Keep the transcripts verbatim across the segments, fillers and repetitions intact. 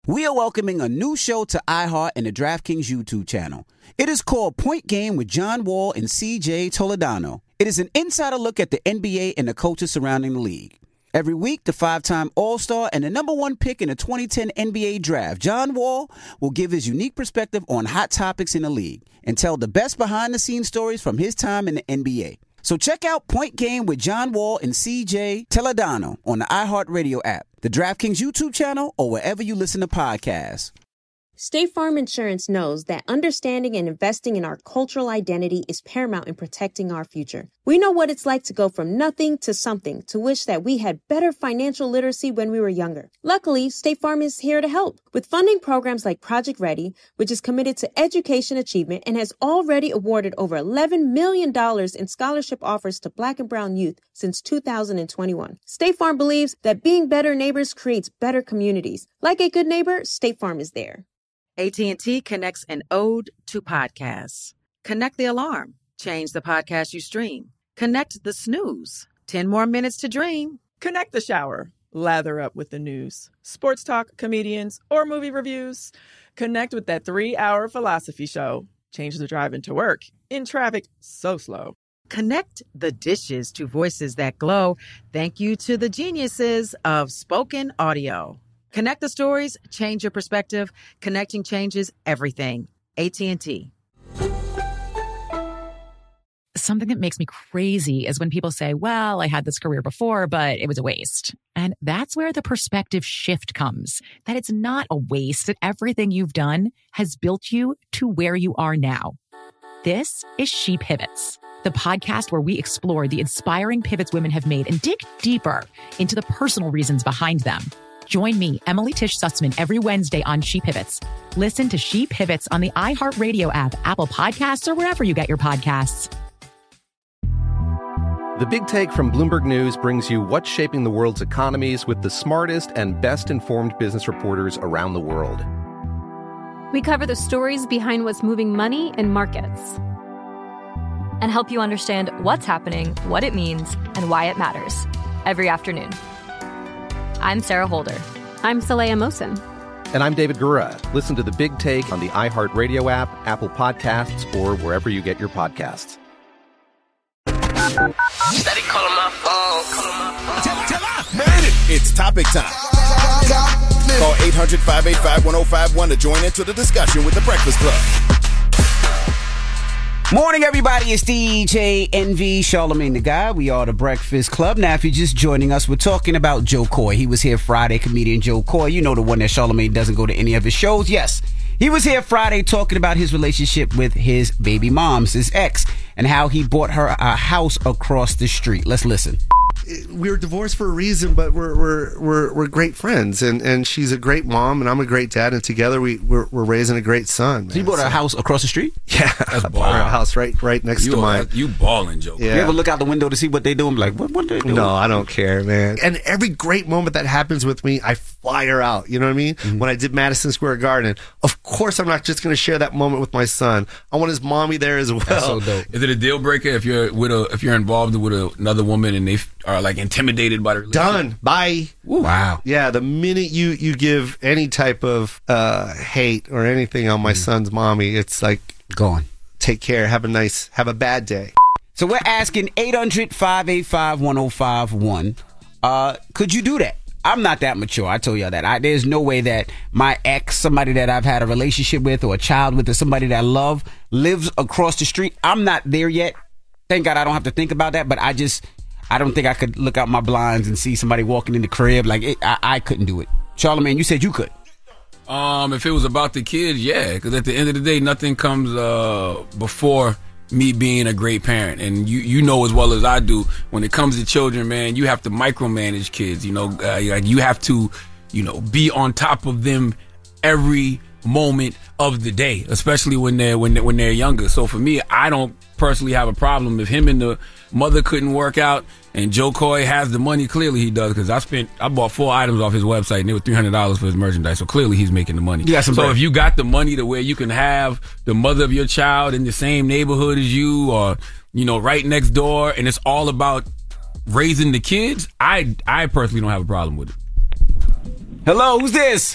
We are welcoming a new show to iHeart and the DraftKings YouTube channel. It is called Point Game with John Wall and C J Toledano. It is an insider look at the N B A and the coaches surrounding the league. Every week, the five-time All-Star and the number one pick in the twenty ten N B A Draft, John Wall, will give his unique perspective on hot topics in the league and tell the best behind-the-scenes stories from his time in the N B A. So check out Point Game with John Wall and C J Toledano on the iHeartRadio app, the DraftKings YouTube channel, or wherever you listen to podcasts. State Farm Insurance knows that understanding and investing in our cultural identity is paramount in protecting our future. We know what it's like to go from nothing to something, to wish that we had better financial literacy when we were younger. Luckily, State Farm is here to help with funding programs like Project Ready, which is committed to education achievement and has already awarded over eleven million dollars in scholarship offers to Black and Brown youth since two thousand twenty-one. State Farm believes that being better neighbors creates better communities. Like a good neighbor, State Farm is there. A T and T connects an ode to podcasts. Connect the alarm. Change the podcast you stream. Connect the snooze. ten more minutes to dream. Connect the shower. Lather up with the news. Sports talk, comedians, or movie reviews. Connect with that three-hour philosophy show. Change the drive into work. In traffic so slow. Connect the dishes to voices that glow. Thank you to the geniuses of spoken audio. Connect the stories, change your perspective. Connecting changes everything. A T and T. Something that makes me crazy is when people say, well, I had this career before, but it was a waste. And that's where the perspective shift comes, that it's not a waste, that everything you've done has built you to where you are now. This is She Pivots, the podcast where we explore the inspiring pivots women have made and dig deeper into the personal reasons behind them. Join me, Emily Tish Sussman, every Wednesday on She Pivots. Listen to She Pivots on the iHeartRadio app, Apple Podcasts, or wherever you get your podcasts. The Big Take from Bloomberg News brings you what's shaping the world's economies with the smartest and best-informed business reporters around the world. We cover the stories behind what's moving money and markets, and help you understand what's happening, what it means, and why it matters every afternoon. I'm Sarah Holder. I'm Saleha Mohsin. And I'm David Gura. Listen to The Big Take on the iHeartRadio app, Apple Podcasts, or wherever you get your podcasts. Steady calling my phone. Tell, tell us. Made it. It's topic time. Call eight hundred, five eight five, one oh five one to join into the discussion with The Breakfast Club. Morning, everybody. It's D J Envy, Charlamagne the Guy. We are The Breakfast Club. Now, if you're just joining us, we're talking about Joe Coy. He was here Friday, comedian Joe Coy. You know, the one that Charlamagne doesn't go to any of his shows. Yes, he was here Friday talking about his relationship with his baby mom, his ex, and how he bought her a house across the street. Let's listen. We were divorced for a reason, but we're we're we're we're great friends, and, and she's a great mom, and I'm a great dad, and together we we're, we're raising a great son. Man. So you bought so, a house across the street? Yeah, that's I bought her a house right right next you to mine. Are, you balling, Joe. Yeah. You ever look out the window to see what they doing? Like, what what they doing? No, I don't care, man. And every great moment that happens with me, I fly her out. You know what I mean? Mm-hmm. When I did Madison Square Garden, of course I'm not just going to share that moment with my son. I want his mommy there as well. That's so dope. Is it a deal breaker if you're with a if you're involved with a, another woman and they are like intimidated by the relationship? Done. Bye. Ooh. Wow. Yeah, the minute you, you give any type of uh, hate or anything on my mm. son's mommy, it's like, gone. Take care. Have a nice, have a bad day. So we're asking eight hundred, five eight five, one oh five one. Uh, could you do that? I'm not that mature. I told y'all that. I, there's no way that my ex, somebody that I've had a relationship with or a child with or somebody that I love lives across the street. I'm not there yet. Thank God I don't have to think about that, but I just... I don't think I could look out my blinds and see somebody walking in the crib. Like, it, I, I couldn't do it. Charlamagne, you said you could. Um, if it was about the kids, yeah. Because at the end of the day, nothing comes uh, before me being a great parent. And you you know as well as I do, when it comes to children, man, you have to micromanage kids. You know, uh, like you have to, you know, be on top of them every moment of the day, especially when they're when they're, when they're younger. So for me, I don't personally have a problem if him and the mother couldn't work out and Joe Coy has the money. Clearly he does, because I spent I bought four items off his website and it was three hundred dollars for his merchandise, so clearly he's making the money. You some so bread. If you got the money to where you can have the mother of your child in the same neighborhood as you, or you know, right next door, and it's all about raising the kids, I I personally don't have a problem with it. Hello, who's this?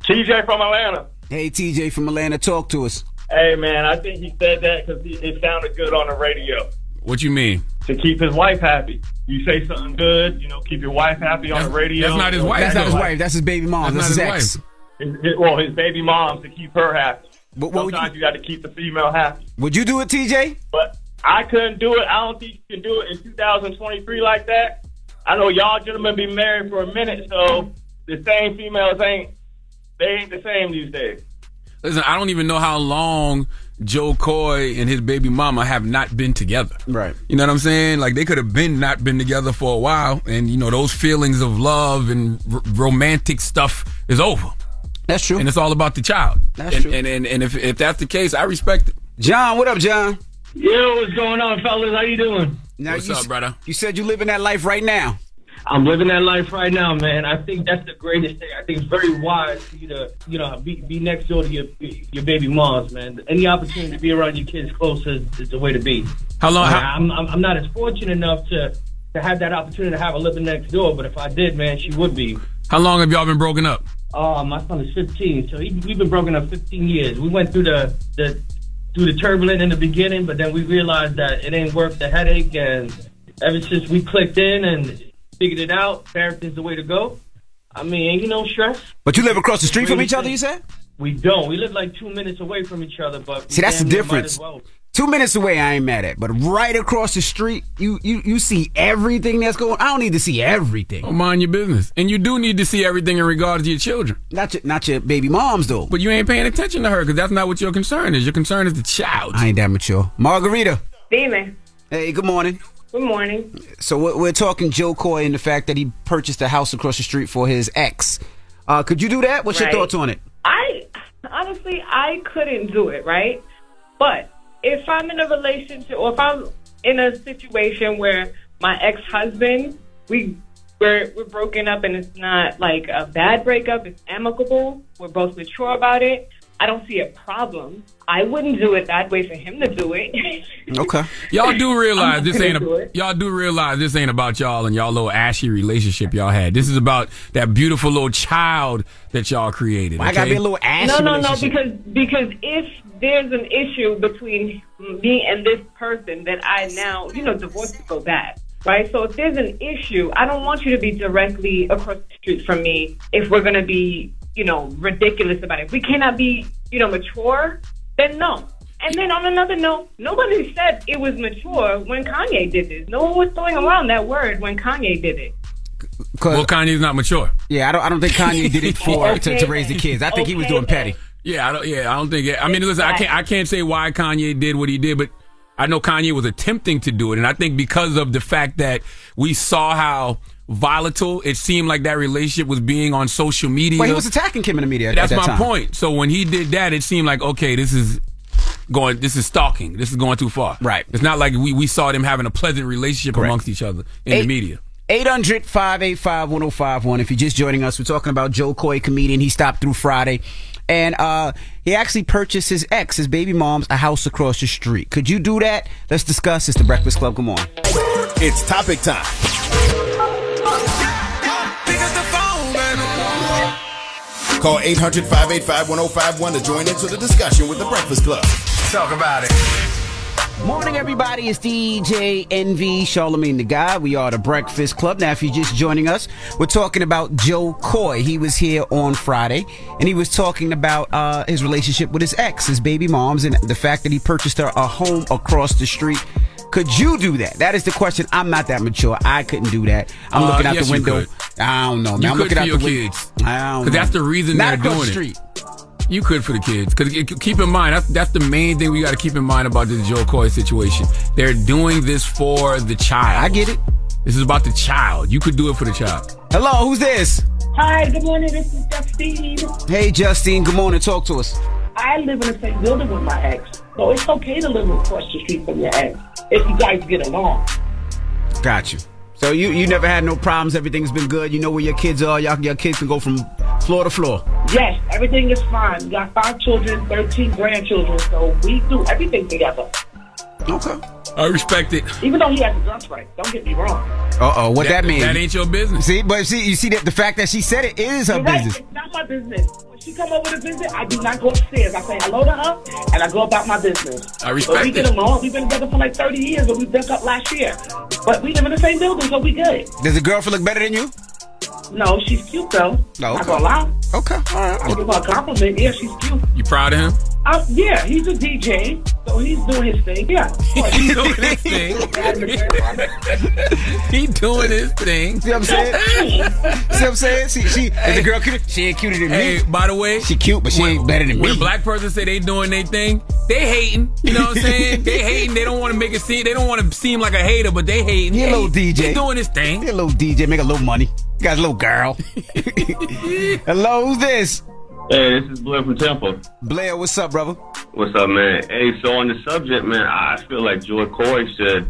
T J from Atlanta. Hey, T J from Atlanta, talk to us. Hey, man, I think he said that because it sounded good on the radio. What you mean? To keep his wife happy. You say something good, you know, keep your wife happy on that's, the radio. That's not his wife. That's not his wife. That's his baby mom. That's, that's his, his ex. His, his, well, his baby mom to keep her happy. But what Sometimes you, you got to keep the female happy. Would you do it, T J? But I couldn't do it. I don't think you can do it in two thousand twenty-three like that. I know y'all gentlemen been married for a minute, so the same females ain't, they ain't the same these days. Listen, I don't even know how long Joe Coy and his baby mama have not been together. Right. You know what I'm saying? Like, they could have been not been together for a while, and, you know, those feelings of love and r- romantic stuff is over. That's true. And it's all about the child. That's and, true. And, and, and if, if that's the case, I respect it. John, what up, John? Yo, what's going on, fellas? How you doing? Now, What's you, up, brother? You said you living that life right now. I'm living that life right now, man. I think that's the greatest thing. I think it's very wise for you to, you know, be, be next door to your your baby moms, man. Any opportunity to be around your kids closer is, is the way to be. How long? I, How, I'm, I'm I'm not as fortunate enough to to have that opportunity to have her living next door, but if I did, man, she would be. how long have y'all been broken up? Oh, my son is fifteen, so he, we've been broken up fifteen years. We went through the the through the turbulent in the beginning, but then we realized that it ain't worth the headache, and ever since we clicked in and figured it out, parenting's the way to go. I mean, ain't you no stress. But you live across the street from each other, you said? We don't. We live like two minutes away from each other, but see, that's the difference. Well. Two minutes away, I ain't mad at, but right across the street, you you you see everything that's going. I don't need to see everything. Don't mind your business, and you do need to see everything in regards to your children. Not your not your baby moms though. But you ain't paying attention to her because that's not what your concern is. Your concern is the child. I ain't that mature. Margarita. Demon. Hey, good morning. Good morning. So we're, we're talking Joe Coy and the fact that he purchased a house across the street for his ex. Uh, could you do that? What's right. your thoughts on it? I honestly, I couldn't do it, right? But if I'm in a relationship or if I'm in a situation where my ex-husband, we we're we're broken up and it's not like a bad breakup, it's amicable. We're both mature about it. I don't see a problem. I wouldn't do it that way for him to do it. Okay. Y'all do realize this ain't do a, it. y'all do realize this ain't about y'all and y'all little ashy relationship y'all had. This is about that beautiful little child that y'all created. Why I gotta be a little ashy No, no, no, relationship? because because if there's an issue between me and this person that I now, you know, divorce would go bad, right? So if there's an issue, I don't want you to be directly across the street from me if we're going to be, you know, ridiculous about it. If we cannot be, you know, mature, then no. And then on another note, nobody said it was mature when Kanye did this. No one was throwing around that word when Kanye did it. Well, Kanye's not mature. Yeah, I don't. I don't think Kanye did it for Okay, to, to raise the kids. I think okay, he was doing petty. Yeah, I don't. Yeah, I don't think. It, I mean, listen, I can't. I can't say why Kanye did what he did, but I know Kanye was attempting to do it, and I think because of the fact that we saw how volatile it seemed like that relationship was being on social media. Well, he was attacking Kim in the media. At, That's at that my time. point. So when he did that, it seemed like okay, this is going. This is stalking. This is going too far. Right. It's not like we we saw them having a pleasant relationship Correct. amongst each other in Eight- the media. eight hundred, five eight five, one oh five one. If you're just joining us, we're talking about Joe Coy, comedian. He stopped through Friday. And uh, he actually purchased his ex, his baby mom's, a house across the street. Could you do that? Let's discuss. It's the Breakfast Club. Come on. It's topic time. Call eight hundred, five eight five, one oh five one to join into the discussion with the Breakfast Club. Talk about it. Morning, everybody. It's D J Envy, Charlamagne the Guy. We are the Breakfast Club. Now, if you're just joining us, we're talking about Joe Coy. He was here on Friday, and he was talking about uh, his relationship with his ex, his baby mom's, and the fact that he purchased her a home across the street. Could you do that? That is the question. I'm not that mature. I couldn't do that. I'm Uh, looking out yes, the you window. could. I don't know, man. You I'm could looking for out your the window. kids. I don't know. Because that's the reason Not they're across doing the it. street. You could for the kids. Because keep in mind, that's, that's the main thing we got to keep in mind about this Joe Coy situation. They're doing this for the child. I get it. This is about the child. You could do it for the child. Hello, who's this? Hi, good morning. This is Justine. Hey, Justine. Good morning. Talk to us. I live in the same building with my ex, so it's okay to live across the street from your ex if you guys get along. Got you. So you, you never had no problems. Everything's been good. You know where your kids are. Y'all, your kids can go from floor to floor. Yes, everything is fine. We got five children, thirteen grandchildren, so we do everything together. Okay. I respect it. Even though he has a girlfriend, don't get me wrong. Uh-oh, what that, That- mean? that ain't your business. See, but see, you see that the fact that she said it is her You're right, business. it's not my business. What She come over to visit, I do not go upstairs. I say hello to her, and I go about my business. I respect but we it. get along. We've been together for like thirty years, but we broke up last year. But we live in the same building, so we good. Does the girlfriend look better than you? No, she's cute, though. No, okay. Not gonna lie. Okay, all right. I give her a compliment. Yeah, she's cute. You proud of him? Uh, yeah, he's a D J, so he's doing his thing. Yeah. He's doing his thing. He doing his thing. See what I'm saying? See what I'm saying? See, she, hey, the girl cute. She ain't cuter than hey, me. Hey, by the way, she cute, but she when, ain't better than when me. When a black person say they doing their thing, they hating. You know what I'm saying? They hating. They don't want to make it seem. They don't want to seem like a hater, but they hating. He a hey, little D J. He doing his thing. He a little D J, make a little money. You got a little girl. Hello, who's this? Hey, this is Blair from Temple. Blair, what's up, brother? What's up, man? Hey, so on the subject, man, I feel like Joy Corey should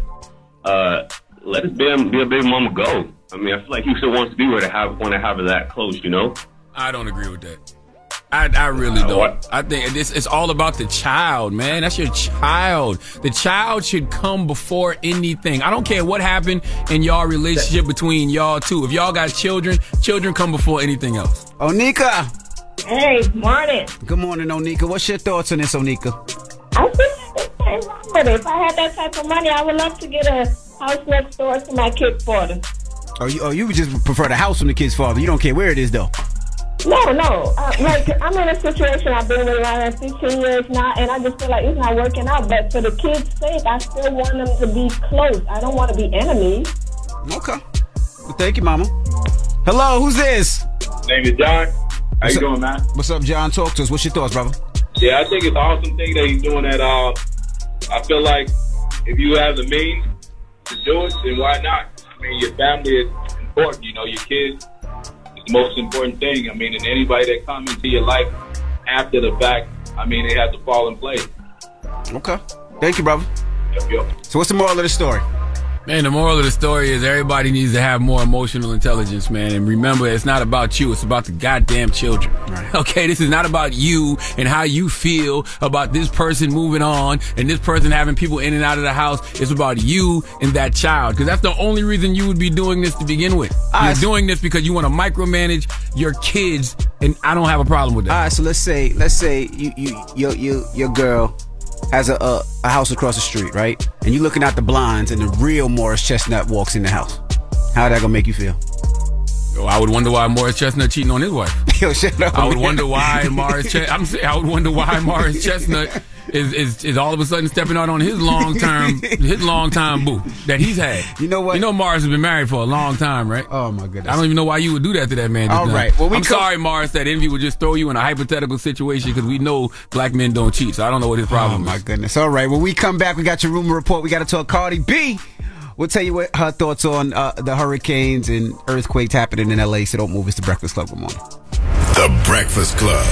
uh, let his be, be a baby mama go. I mean, I feel like he still wants to be with her, have, want to have her that close, you know? I don't agree with that. I, I really don't. What? I think this it's all about the child, man. That's your child. The child should come before anything. I don't care what happened in y'all relationship between y'all two. If y'all got children, children come before anything else. Onika. Hey, morning. Good morning, Onika. What's your thoughts on this, Onika? I think it's wrong with it. If I had that type of money, I would love to get a house next door to my kid's father. Oh, you, oh, you would just prefer the house from the kid's father. You don't care where it is, though. No, no. Uh, like, I'm in a situation I've been with around fifteen years now, and I just feel like it's not working out. But for the kids' sake, I still want them to be close. I don't want to be enemies. Okay. Well, thank you, Mama. Hello, who's this? Name is John. How What's you up? doing, man? What's up, John? Talk to us. What's your thoughts, brother? Yeah, I think it's an awesome thing that he's doing that. Uh, I feel like if you have the means to do it, then why not? I mean, your family is important. You know, your kids is the most important thing. I mean, and anybody that comes into your life after the fact, I mean, they have to fall in place. Okay. Thank you, brother. Yep, yep. So what's the moral of the story? Man, the moral of the story is everybody needs to have more emotional intelligence, man. And remember, it's not about you. It's about the goddamn children. Right. Okay, this is not about you and how you feel about this person moving on and this person having people in and out of the house. It's about you and that child. Because that's the only reason you would be doing this to begin with. You're right. doing this because you want to micromanage your kids, and I don't have a problem with that. All right, so let's say, let's say you, you, your, your, your girl has a, a a house across the street, right? And you're looking out the blinds, and the real Morris Chestnut walks in the house. How that gonna make you feel? Yo, I would wonder why Morris Chestnut cheating on his wife. Yo, shut up. I would wonder why Morris. Ch- I'm saying I would wonder why Morris Chestnut is, is is all of a sudden stepping out on his long term his long time boo that he's had. You know what? You know Morris has been married for a long time, right? Oh my goodness. I don't even know why you would do that to that man. All now. right. Well, we I'm co- sorry, Morris. That envy would just throw you in a hypothetical situation because we know black men don't cheat. So I don't know what his problem oh, is. Oh my goodness. All right. When we come back, we got your rumor report. We got to talk Cardi B. We'll tell you what her thoughts on uh, the hurricanes and earthquakes happening in L A. So don't move. It's the Breakfast Club. Good morning. The Breakfast Club.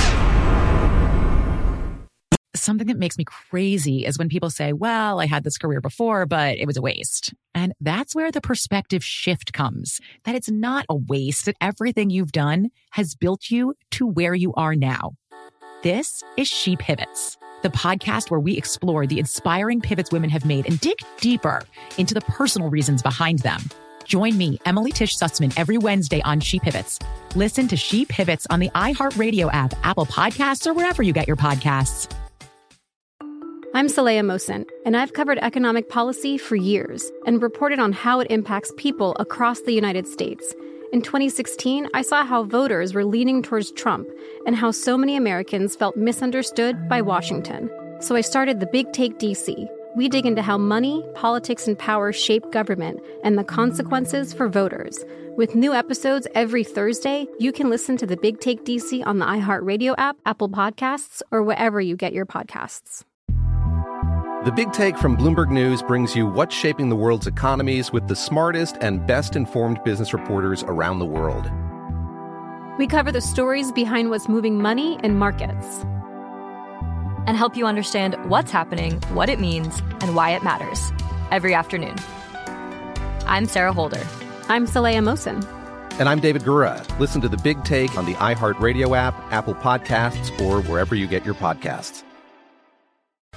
Something that makes me crazy is when people say, well, I had this career before, but it was a waste. And that's where the perspective shift comes, that it's not a waste, that everything you've done has built you to where you are now. This is She Pivots, the podcast where we explore the inspiring pivots women have made and dig deeper into the personal reasons behind them. Join me, Emily Tish Sussman, every Wednesday on She Pivots. Listen to She Pivots on the iHeartRadio app, Apple Podcasts, or wherever you get your podcasts. I'm Saleha Mohsin, and I've covered economic policy for years and reported on how it impacts people across the United States. In twenty sixteen, I saw how voters were leaning towards Trump and how so many Americans felt misunderstood by Washington. So I started The Big Take D C. We dig into how money, politics, and power shape government and the consequences for voters. With new episodes every Thursday, you can listen to The Big Take D C on the iHeartRadio app, Apple Podcasts, or wherever you get your podcasts. The Big Take from Bloomberg News brings you what's shaping the world's economies with the smartest and best-informed business reporters around the world. We cover the stories behind what's moving money and markets, and help you understand what's happening, what it means, and why it matters every afternoon. I'm Sarah Holder. I'm Saleha Mohsin. And I'm David Gura. Listen to The Big Take on the iHeartRadio app, Apple Podcasts, or wherever you get your podcasts.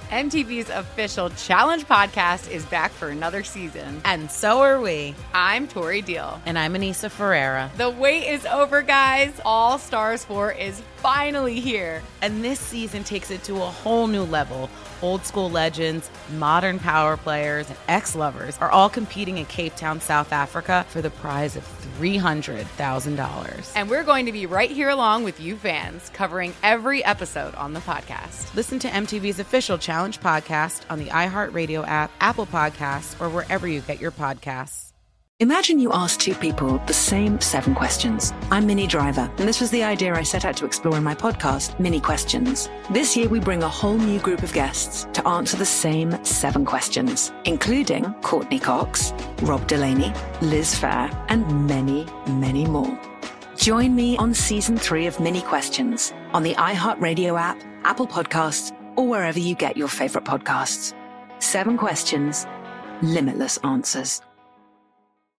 M T V's official Challenge podcast is back for another season. And so are we. I'm Tori Deal. And I'm Anissa Ferreira. The wait is over, guys. All Stars four is finally here. And this season takes it to a whole new level. Old school legends, modern power players, and ex-lovers are all competing in Cape Town, South Africa for the prize of three hundred thousand dollars. And we're going to be right here along with you fans, covering every episode on the podcast. Listen to M T V's official Challenge podcast on the iHeartRadio app, Apple Podcasts, or wherever you get your podcasts. Imagine you ask two people the same seven questions. I'm Minnie Driver, and this was the idea I set out to explore in my podcast, Minnie Questions. This year, we bring a whole new group of guests to answer the same seven questions, including Courtney Cox, Rob Delaney, Liz Phair, and many, many more. Join me on season three of Minnie Questions on the iHeartRadio app, Apple Podcasts, or wherever you get your favorite podcasts. Seven questions, limitless answers.